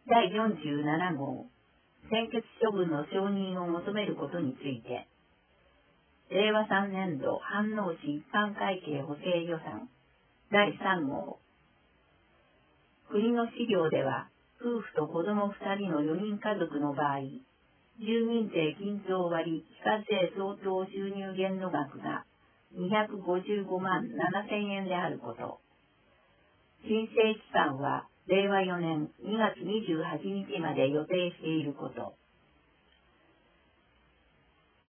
第47号、専決処分の承認を求めることについて、令和3年度飯能市一般会計補正予算第3号。国の資料では、夫婦と子供2人の4人家族の場合、住民税均増割非課税相当収入限度額が255万7千円であること。申請期間は令和4年2月28日まで予定していること。